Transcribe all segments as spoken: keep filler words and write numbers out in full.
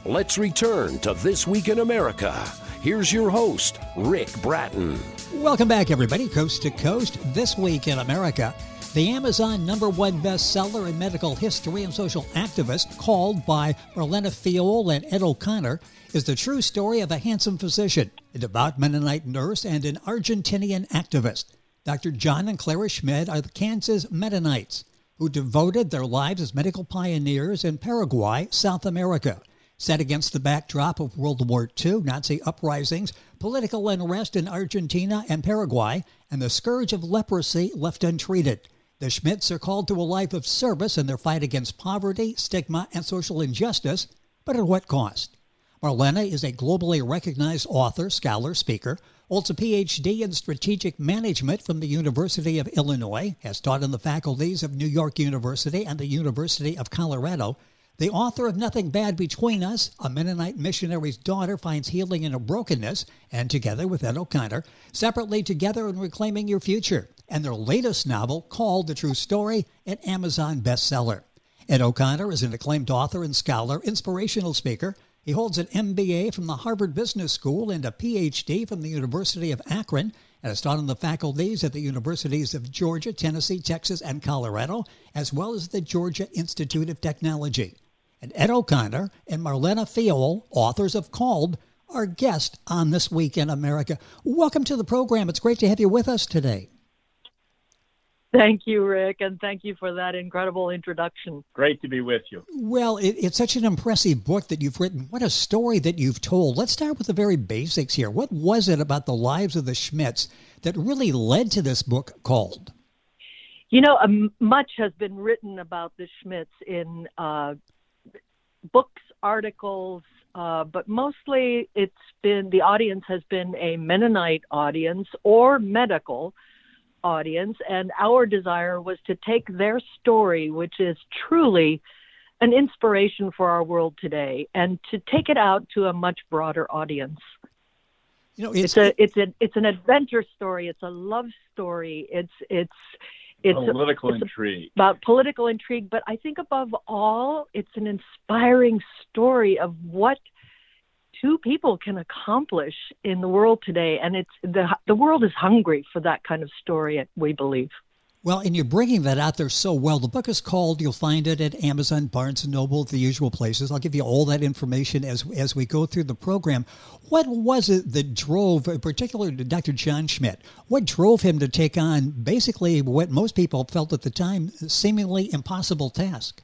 Let's return to This Week in America. Here's your host, Rick Bratton. Welcome back, everybody, coast to coast. This Week in America. The Amazon number one bestseller in medical history and social activist, Called by Marlena Fiol and Ed O'Connor, is the true story of a handsome physician, a devout Mennonite nurse, and an Argentinian activist. Doctor John and Clara Schmidt are the Kansas Mennonites, who devoted their lives as medical pioneers in Paraguay, South America. Set against the backdrop of World War Two, Nazi uprisings, political unrest in Argentina and Paraguay, and the scourge of leprosy left untreated. The Schmidts are called to a life of service in their fight against poverty, stigma, and social injustice, but at what cost? Marlena is a globally recognized author, scholar, speaker, holds a P H D in strategic management from the University of Illinois, has taught in the faculties of New York University and the University of Colorado. The author of Nothing Bad Between Us, a Mennonite missionary's daughter finds healing in her brokenness, and together with Ed O'Connor, Separately Together in Reclaiming Your Future, and their latest novel, Called the True Story, an Amazon bestseller. Ed O'Connor is an acclaimed author and scholar, inspirational speaker. He holds an M B A from the Harvard Business School and a P H D from the University of Akron, and has taught in the faculties at the universities of Georgia, Tennessee, Texas, and Colorado, as well as the Georgia Institute of Technology. And Ed O'Connor and Marlena Fiol, authors of Called, are guests on This Week in America. Welcome to the program. It's great to have you with us today. Thank you, Rick, and thank you for that incredible introduction. Great to be with you. Well, it, it's such an impressive book that you've written. What a story that you've told. Let's start with the very basics here. What was it about the lives of the Schmidts that really led to this book Called? You know, um, much has been written about the Schmidts in uh, books, articles, uh, but mostly it's been, the audience has been a Mennonite audience or medical audience, and our desire was to take their story, which is truly an inspiration for our world today, and to take it out to a much broader audience. You know, it's, it's a it's a it's an adventure story. It's a love story. It's it's it's political a, it's intrigue about political intrigue. But I think above all, it's an inspiring story of what two people can accomplish in the world today, and it's the the world is hungry for that kind of story, we believe. Well, and you're bringing that out there so well. The book is called, you'll find it at Amazon, Barnes and Noble, the usual places. I'll give you all that information as as we go through the program. What was it that drove, particularly Doctor John Schmidt, what drove him to take on basically what most people felt at the time, seemingly impossible task?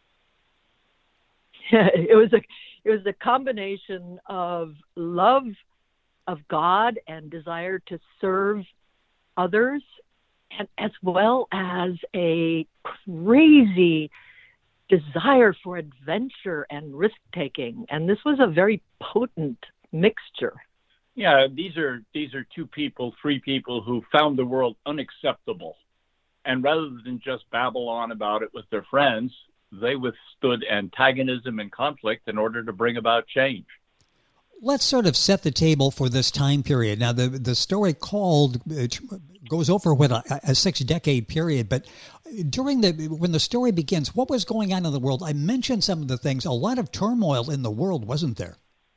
it was a it was a combination of love of God and desire to serve others, and as well as a crazy desire for adventure and risk-taking. And this was a very potent mixture. Yeah, these are these are two people, three people who found the world unacceptable. And rather than just babble on about it with their friends, they withstood antagonism and conflict in order to bring about change. Let's sort of set the table for this time period. Now, the the story Called it goes over what a, a six-decade period, but during the when the story begins, what was going on in the world? I mentioned some of the things. A lot of turmoil in the world, wasn't there?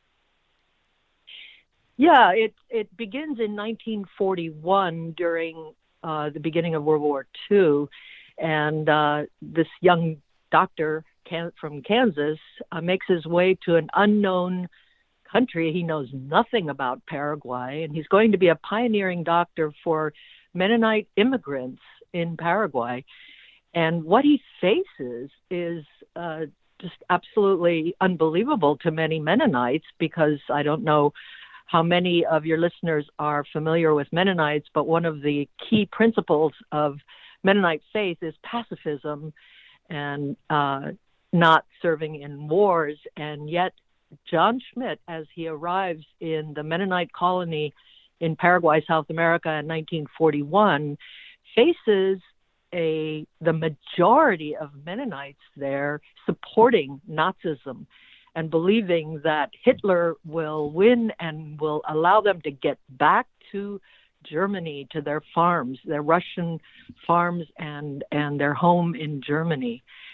Yeah, it it begins in nineteen forty-one during uh, the beginning of World War Two, and uh, this young doctor can, from Kansas uh, makes his way to an unknown country. He knows nothing about Paraguay, and he's going to be a pioneering doctor for Mennonite immigrants in Paraguay. And what he faces is uh, just absolutely unbelievable to many Mennonites, because I don't know how many of your listeners are familiar with Mennonites, but one of the key principles of Mennonite faith is pacifism and uh, not serving in wars. And yet John Schmidt, as he arrives in the Mennonite colony in Paraguay, South America in nineteen forty-one, faces a the majority of Mennonites there supporting Nazism and believing that Hitler will win and will allow them to get back to Germany, to their farms, their Russian farms and, and their home in Germany.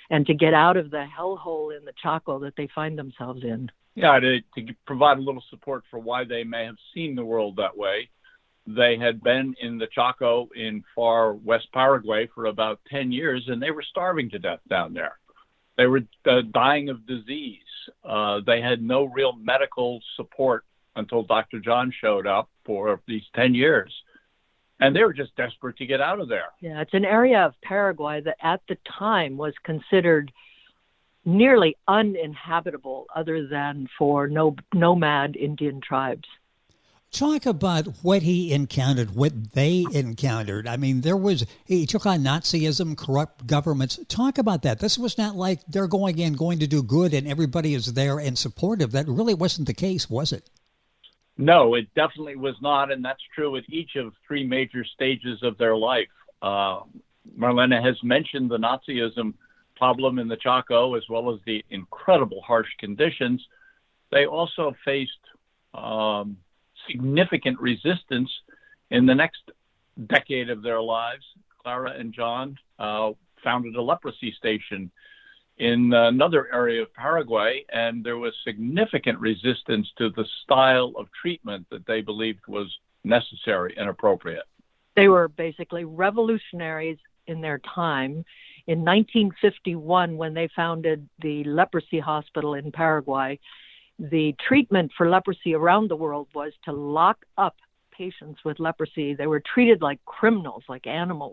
and to get out of the hellhole in the Chaco that they find themselves in. Yeah, to, to provide a little support for why they may have seen the world that way. They had been in the Chaco in far west Paraguay for about ten years, and they were starving to death down there. They were uh, dying of disease. Uh, they had no real medical support until Doctor John showed up for these ten years. And they were just desperate to get out of there. Yeah, it's an area of Paraguay that at the time was considered nearly uninhabitable other than for no, nomad Indian tribes. Talk about what he encountered, what they encountered. I mean, there was, he took on Nazism, corrupt governments. Talk about that. This was not like they're going in, going to do good, and everybody is there and supportive. That really wasn't the case, was it? No, it definitely was not, and that's true at each of three major stages of their life. Uh, Marlene has mentioned the Nazism problem in the Chaco, as well as the incredible harsh conditions. They also faced um, significant resistance in the next decade of their lives. Clara and John uh, founded a leprosy station in another area of Paraguay, and there was significant resistance to the style of treatment that they believed was necessary and appropriate. They were basically revolutionaries in their time. In nineteen fifty-one, when they founded the leprosy hospital in Paraguay, the treatment for leprosy around the world was to lock up patients with leprosy. They were treated like criminals, like animals.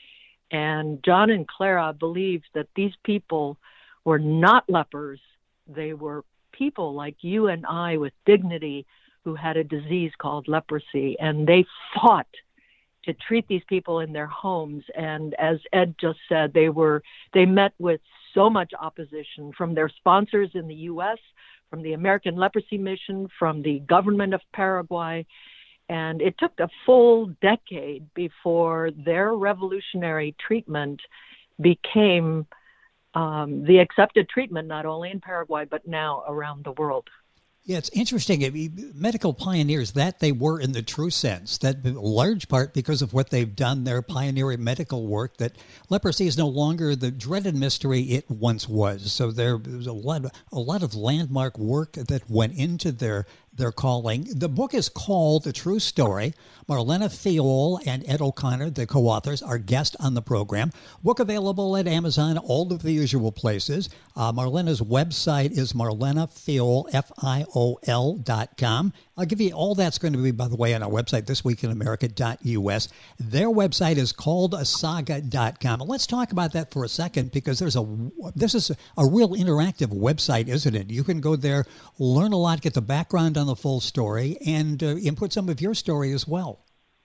And John and Clara believed that these people were not lepers. They were people like you and I with dignity who had a disease called leprosy. And they fought to treat these people in their homes. And as Ed just said, they were they met with so much opposition from their sponsors in the U S, from the American Leprosy Mission, from the government of Paraguay. And it took a full decade before their revolutionary treatment became um, the accepted treatment, not only in Paraguay, but now around the world. Yeah, it's interesting. I mean, medical pioneers, that they were in the true sense, that in large part because of what they've done, their pioneering medical work, that leprosy is no longer the dreaded mystery it once was. So there was a lot, a lot of landmark work that went into their their calling. The book is called The True Story. Marlene Fiol and Ed O'Connor, the co-authors, are guests on the program. Book available at Amazon, all of the usual places. Uh, Marlene's website is marlenefiol, F I O L dot com. I'll give you all that's going to be, by the way, on our website, this week in america dot U S. Their website is called saga dot com. And let's talk about that for a second, because there's a this is a, a real interactive website, isn't it? You can go there, learn a lot, get the background on the full story, and uh, input some of your story as well.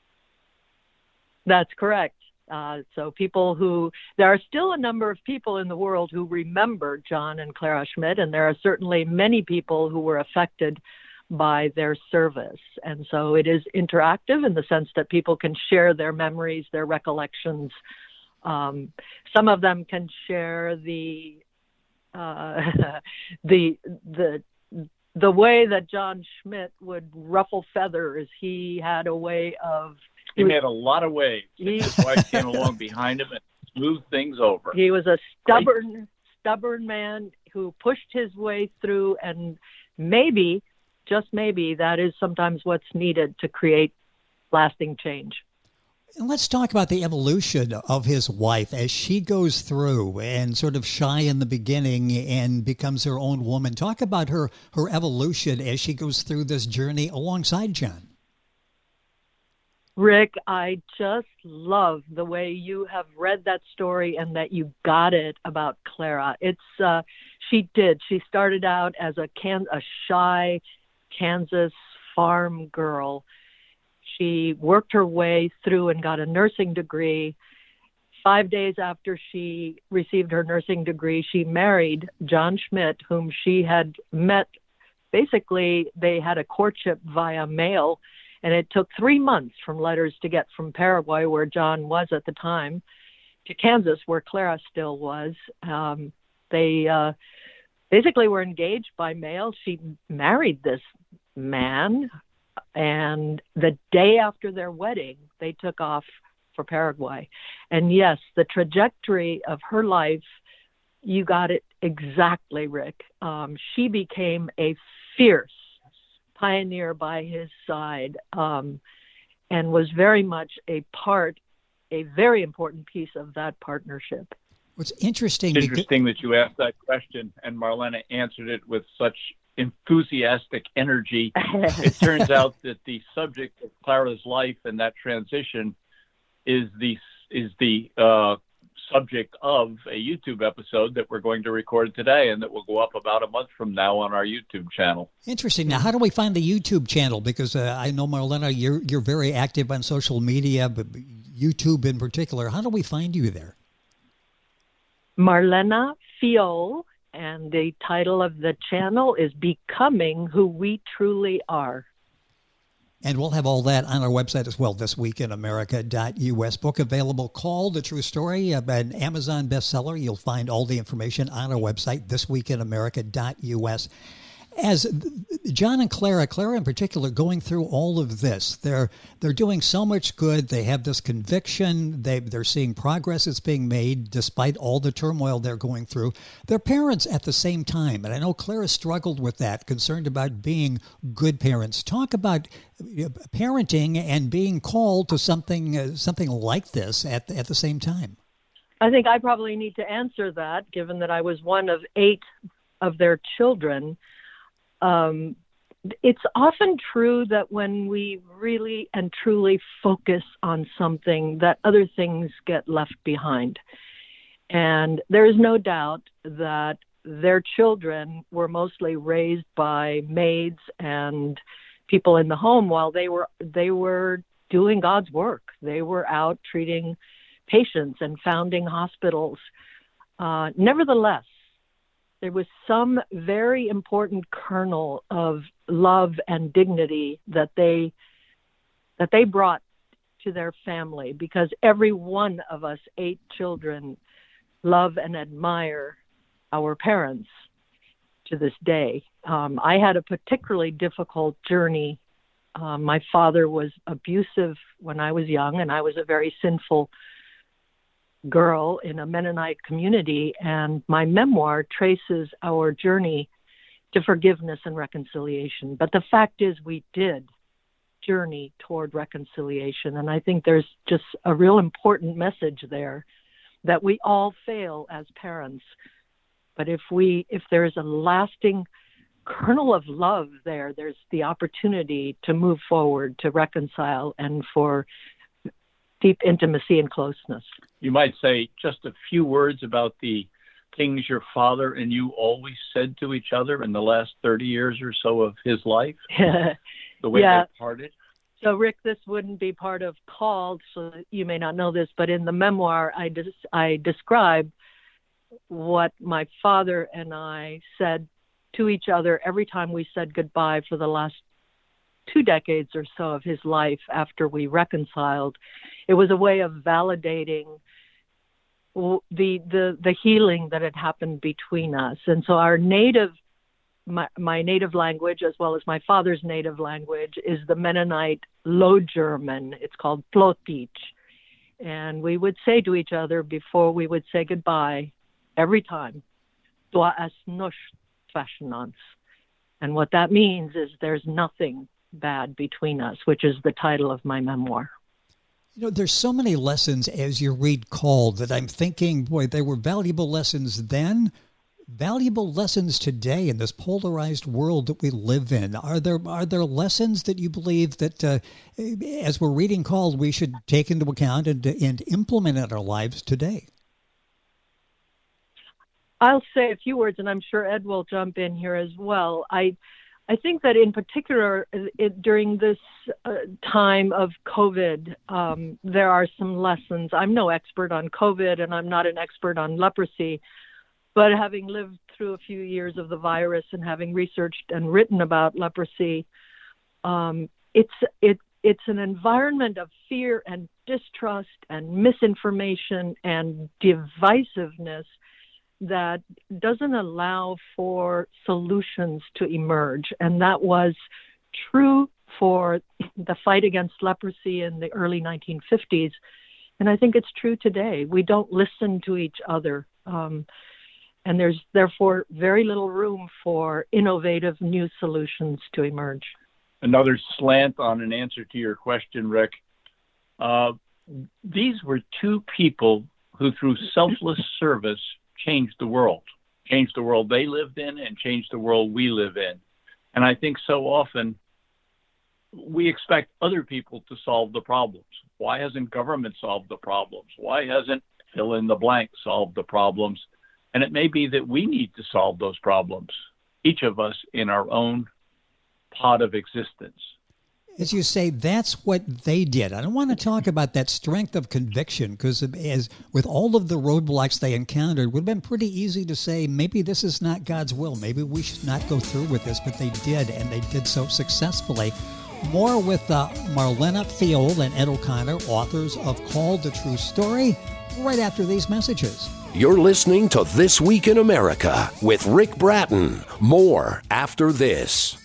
That's correct. Uh, so people who, there are still a number of people in the world who remember John and Clara Schmidt, and there are certainly many people who were affected by their service. And so it is interactive in the sense that people can share their memories, their recollections. Um, some of them can share the uh, the the the way that John Schmidt would ruffle feathers. He had a way of He made a lot of waves. He, His wife came along behind him and smoothed things over. He was a stubborn, right? stubborn man who pushed his way through, and maybe, just maybe, that is sometimes what's needed to create lasting change. And let's talk about the evolution of his wife as she goes through and sort of shy in the beginning and becomes her own woman. Talk about her, her evolution as she goes through this journey alongside John. Rick, I just love the way you have read that story and that you got it about Clara. It's uh, she did. She started out as a can a shy Kansas farm girl. She worked her way through and got a nursing degree. Five days after she received her nursing degree, she married John Schmidt, whom she had met. Basically, they had a courtship via mail. And it took three months from letters to get from Paraguay, where John was at the time, to Kansas, where Clara still was. Um, they uh, basically were engaged by mail. She married this man, and the day after their wedding, they took off for Paraguay. And yes, the trajectory of her life You got it exactly, Rick. Um, she became a fierce pioneer by his side, um, and was very much a part, a very important piece of that partnership. What's interesting... It's interesting because- that you asked that question, and Marlena answered it with such enthusiastic energy. It turns out that the subject of Clara's life and that transition is the is the uh, subject of a YouTube episode that we're going to record today, and that will go up about a month from now on our YouTube channel. Interesting. Now, how do we find the YouTube channel? Because uh, I know, Marlena, you're you're very active on social media, but YouTube in particular. How do we find you there? Marlena Fiol, and the title of the channel is Becoming Who We Truly Are. And we'll have all that on our website as well, this week in america dot u s. Book available called The True Story, an Amazon bestseller. You'll find all the information on our website, this week in america dot u s. As John and Clara, Clara in particular, going through all of this, they're they're doing so much good. They have this conviction. They they're seeing progress that's being made despite all the turmoil they're going through. They're parents at the same time, and I know Clara struggled with that, concerned about being good parents. Talk about parenting and being called to something uh, something like this at at the same time. I think I probably need to answer that, given that I was one of eight of their children. Um, it's often true that when we really and truly focus on something, that other things get left behind. And there is no doubt that their children were mostly raised by maids and people in the home while they were they were doing God's work. They were out treating patients and founding hospitals. Uh, nevertheless, there was some very important kernel of love and dignity that they that they brought to their family, because every one of us eight children love and admire our parents to this day. Um, I had a particularly difficult journey. Um, my father was abusive when I was young, and I was a very sinful girl in a Mennonite community, and my memoir traces our journey to forgiveness and reconciliation. But the fact is, we did journey toward reconciliation, and I think there's just a real important message there that we all fail as parents. But if we, if there's a lasting kernel of love there, there's the opportunity to move forward, to reconcile, and for deep intimacy and closeness. You might say just a few words about the things your father and you always said to each other in the last thirty years or so of his life, the way yeah. they parted. So, Rick, this wouldn't be part of Called, so you may not know this, but in the memoir, I, des- I describe what my father and I said to each other every time we said goodbye for the last two decades or so of his life after we reconciled. It was a way of validating the the the healing that had happened between us. And so our native, my, my native language, as well as my father's native language, is the Mennonite Low German. It's called Plotich. And we would say to each other before we would say goodbye, every time, "Du es nicht fashionans." And what that means is there's nothing bad between us, which is the title of my memoir. You know, there's so many lessons as you read Called that I'm thinking, boy, they were valuable lessons then, valuable lessons today in this polarized world that we live in. Are there are there lessons that you believe that uh, as we're reading Called, we should take into account and, and implement in our lives today? I'll say a few words, and I'm sure Ed will jump in here as well. I I think that in particular, it, during this uh, time of COVID, um, there are some lessons. I'm no expert on COVID, and I'm not an expert on leprosy, but having lived through a few years of the virus and having researched and written about leprosy, um, it's it it's an environment of fear and distrust and misinformation and divisiveness that doesn't allow for solutions to emerge. And that was true for the fight against leprosy in the early nineteen fifties. And I think it's true today. We don't listen to each other. Um, and there's therefore very little room for innovative new solutions to emerge. Another slant on an answer to your question, Rick. Uh, these were two people who, through selfless service, changed the world, changed the world they lived in and changed the world we live in. And I think so often we expect other people to solve the problems. Why hasn't government solved the problems? Why hasn't fill in the blank solved the problems? And it may be that we need to solve those problems, each of us in our own pod of existence. As you say, that's what they did. I don't want to talk about that strength of conviction, because as with all of the roadblocks they encountered, it would have been pretty easy to say, maybe this is not God's will. Maybe we should not go through with this, but they did, and they did so successfully. More with uh, Marlena Fiol and Ed O'Connor, authors of Called the True Story, right after these messages. You're listening to This Week in America with Rick Bratton. More after this.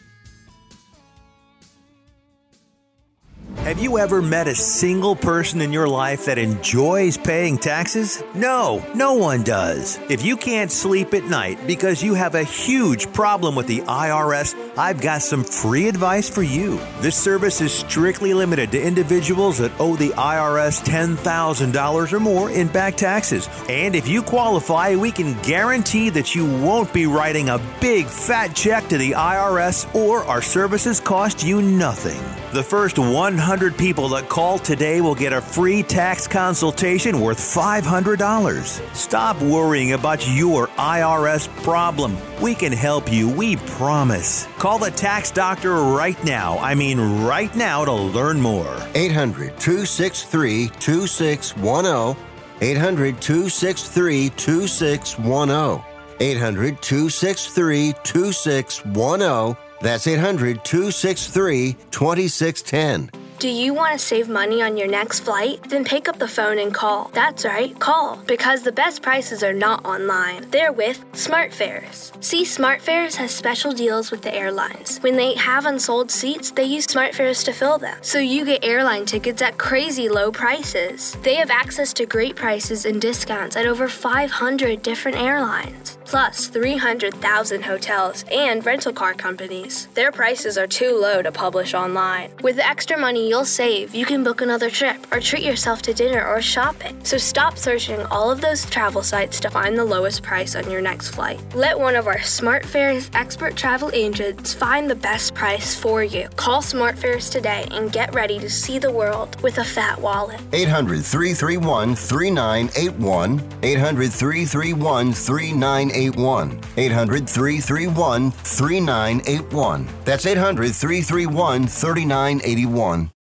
Have you ever met a single person in your life that enjoys paying taxes? No, no one does. If you can't sleep at night because you have a huge problem with the I R S, I've got some free advice for you. This service is strictly limited to individuals that owe the I R S ten thousand dollars or more in back taxes. And if you qualify, we can guarantee that you won't be writing a big fat check to the I R S, or our services cost you nothing. The first one hundred people that call today will get a free tax consultation worth five hundred dollars. Stop worrying about your I R S problem. We can help you, we promise. Call the tax doctor right now. I mean right now to learn more. eight hundred, two six three, two six one zero. eight hundred, two six three, two six one zero. eight hundred, two six three, two six one zero. That's eight hundred, two six three, two six one zero. Do you want to save money on your next flight? Then pick up the phone and call. That's right, call. Because the best prices are not online. They're with SmartFares. See, SmartFares has special deals with the airlines. When they have unsold seats, they use SmartFares to fill them. So you get airline tickets at crazy low prices. They have access to great prices and discounts at over five hundred different airlines. Plus three hundred thousand hotels and rental car companies. Their prices are too low to publish online. With the extra money you'll save, you can book another trip or treat yourself to dinner or shopping. So stop searching all of those travel sites to find the lowest price on your next flight. Let one of our SmartFares expert travel agents find the best price for you. Call SmartFares today and get ready to see the world with a fat wallet. eight hundred, three three one, three nine eight one. eight hundred, three three one, three nine eight one. eight hundred, three three one, three nine eight one. That's eight hundred, three three one, three nine eight one.